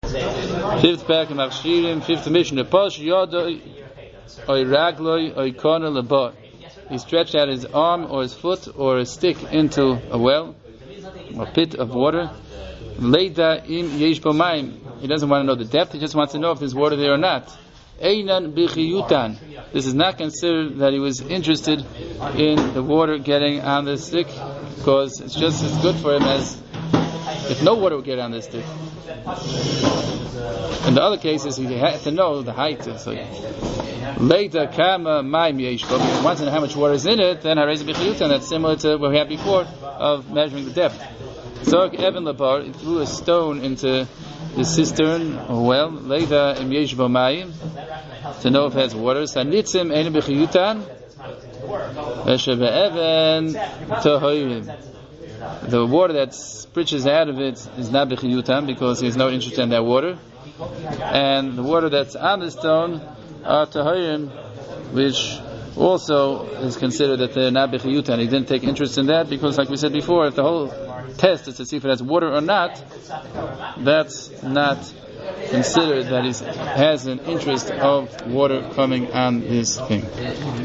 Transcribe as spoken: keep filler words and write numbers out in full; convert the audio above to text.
Fifth parak in Machshirim, fifth mission. Posh yodoi oy ragloi oy kona lebot. He stretched out his arm or his foot or a stick into a well, a pit of water. Leida im yesh bo mayim. He doesn't want to know the depth. He just wants to know if there's water there or not. Einan bichiyutan. This is not considered that he was interested in the water getting on the stick, because it's just as good for him as if no water would get on the stick. In the other cases, he had to know the height. So, later, kama mayim yesh bo. If he wants to know how much water is in it, then harei bichiyutan. That's similar to what we had before of measuring the depth. So, Evan Labar, he threw a stone into the cistern or well, later im yesh bo mayim, to know if it has water. Sanitzim ein bichiyutan, v'shebe even tohoyim. The water that spritches out of it is not bichiyutan because there's no interest in that water, and the water that's on the stone are tohoyim, which also is considered that they're not bichiyutan. He didn't take interest in that because, like we said before, if the whole test is to see if it has water or not, that's not considered that he has an interest of water coming on this thing.